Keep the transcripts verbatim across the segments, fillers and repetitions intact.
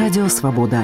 Радио «Свобода».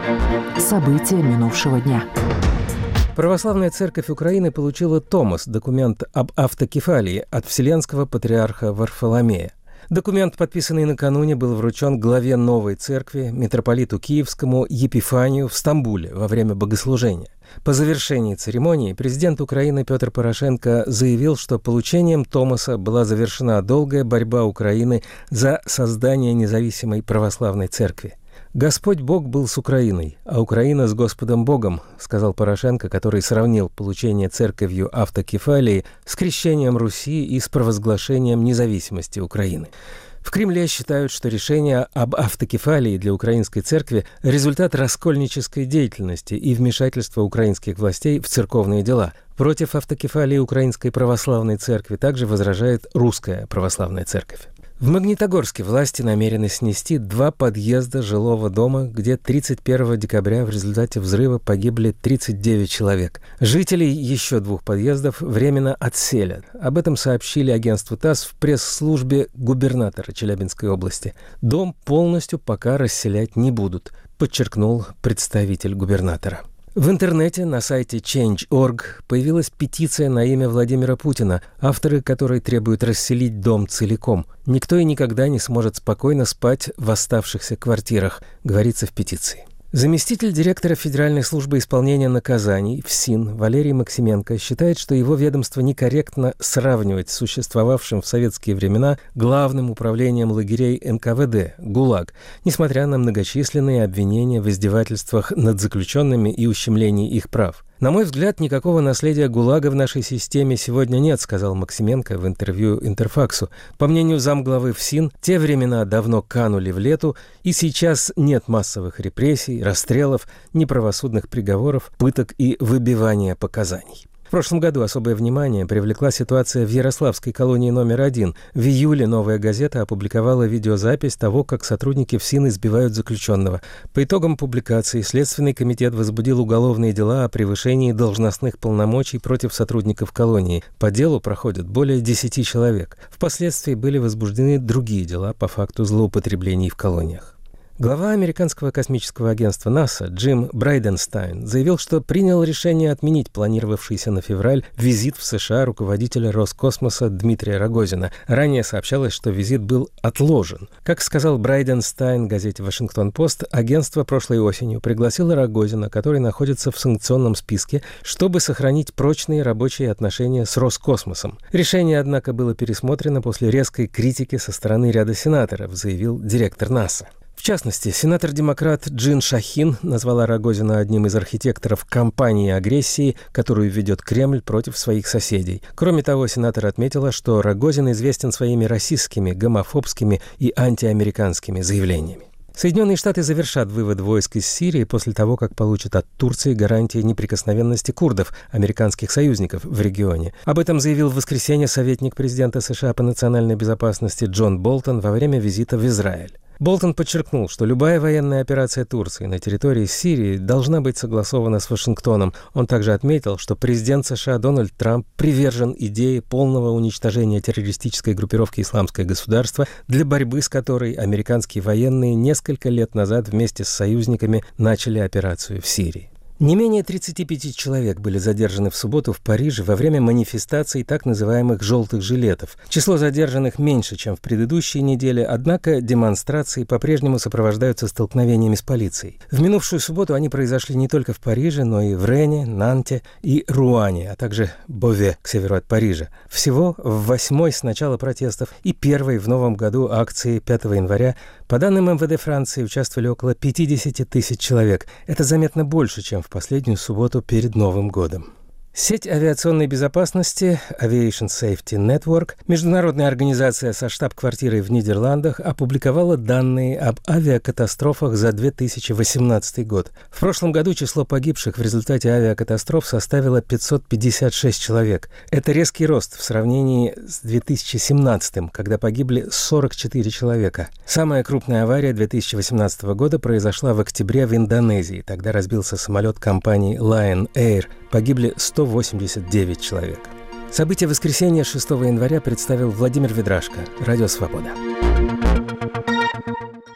События минувшего дня. Православная церковь Украины получила Томос, документ об автокефалии, от Вселенского патриарха Варфоломея. Документ, подписанный накануне, был вручен главе новой церкви, митрополиту Киевскому Епифанию в Стамбуле во время богослужения. По завершении церемонии президент Украины Петр Порошенко заявил, что получением Томоса была завершена долгая борьба Украины за создание независимой православной церкви. «Господь Бог был с Украиной, а Украина с Господом Богом», сказал Порошенко, который сравнил получение церковью автокефалии с крещением Руси и с провозглашением независимости Украины. В Кремле считают, что решение об автокефалии для украинской церкви – результат раскольнической деятельности и вмешательства украинских властей в церковные дела. Против автокефалии Украинской православной церкви также возражает Русская православная церковь. В Магнитогорске власти намерены снести два подъезда жилого дома, где тридцать первого декабря в результате взрыва погибли тридцать девять человек. Жителей еще двух подъездов временно отселят. Об этом сообщили агентству ТАСС в пресс-службе губернатора Челябинской области. Дом полностью пока расселять не будут, подчеркнул представитель губернатора. В интернете на сайте чейндж точка орг появилась петиция на имя Владимира Путина, авторы которой требуют расселить дом целиком. Никто и никогда не сможет спокойно спать в оставшихся квартирах, говорится в петиции. Заместитель директора Федеральной службы исполнения наказаний ФСИН Валерий Максименко считает, что его ведомство некорректно сравнивать с существовавшим в советские времена главным управлением лагерей эн ка вэ дэ ГУЛАГ, несмотря на многочисленные обвинения в издевательствах над заключенными и ущемлении их прав. «На мой взгляд, никакого наследия ГУЛАГа в нашей системе сегодня нет», сказал Максименко в интервью Интерфаксу. По мнению замглавы ФСИН, те времена давно канули в лету, и сейчас нет массовых репрессий, расстрелов, неправосудных приговоров, пыток и выбивания показаний. В прошлом году особое внимание привлекла ситуация в Ярославской колонии номер один. В июле «Новая газета» опубликовала видеозапись того, как сотрудники ФСИН избивают заключенного. По итогам публикации Следственный комитет возбудил уголовные дела о превышении должностных полномочий против сотрудников колонии. По делу проходят более десяти человек. Впоследствии были возбуждены другие дела по факту злоупотреблений в колониях. Глава американского космического агентства НАСА Джим Брайденстайн заявил, что принял решение отменить планировавшийся на февраль визит в США руководителя Роскосмоса Дмитрия Рогозина. Ранее сообщалось, что визит был отложен. Как сказал Брайденстайн газете «Вашингтон-Пост», агентство прошлой осенью пригласило Рогозина, который находится в санкционном списке, чтобы сохранить прочные рабочие отношения с Роскосмосом. Решение, однако, было пересмотрено после резкой критики со стороны ряда сенаторов, заявил директор НАСА. В частности, сенатор-демократ Джин Шахин назвала Рогозина одним из архитекторов кампании агрессии, которую ведет Кремль против своих соседей. Кроме того, сенатор отметила, что Рогозин известен своими расистскими, гомофобскими и антиамериканскими заявлениями. Соединенные Штаты завершат вывод войск из Сирии после того, как получат от Турции гарантии неприкосновенности курдов, американских союзников в регионе. Об этом заявил в воскресенье советник президента США по национальной безопасности Джон Болтон во время визита в Израиль. Болтон подчеркнул, что любая военная операция Турции на территории Сирии должна быть согласована с Вашингтоном. Он также отметил, что президент США Дональд Трамп привержен идее полного уничтожения террористической группировки «Исламское государство», для борьбы с которой американские военные несколько лет назад вместе с союзниками начали операцию в Сирии. Не менее тридцати пяти человек были задержаны в субботу в Париже во время манифестаций так называемых «желтых жилетов». Число задержанных меньше, чем в предыдущей неделе, однако демонстрации по-прежнему сопровождаются столкновениями с полицией. В минувшую субботу они произошли не только в Париже, но и в Рене, Нанте и Руане, а также Бове, к северу от Парижа. Всего в восьмой с начала протестов и первой в новом году акции пятого января, по данным эм вэ дэ Франции, участвовали около пятидесяти тысяч человек. Это заметно больше, чем в последнюю субботу перед Новым годом. Сеть авиационной безопасности Aviation Safety Network, международная организация со штаб-квартирой в Нидерландах, опубликовала данные об авиакатастрофах за две тысячи восемнадцатый год. В прошлом году число погибших в результате авиакатастроф составило пятьсот пятьдесят шесть человек. Это резкий рост в сравнении с две тысячи семнадцатым, когда погибли сорок четыре человека. Самая крупная авария две тысячи восемнадцатого года произошла в октябре в Индонезии. Тогда разбился самолет компании Lion Air. Погибли сто восемьдесят девять человек. События воскресенья шестого января представил Владимир Ведрашко. Радио «Свобода».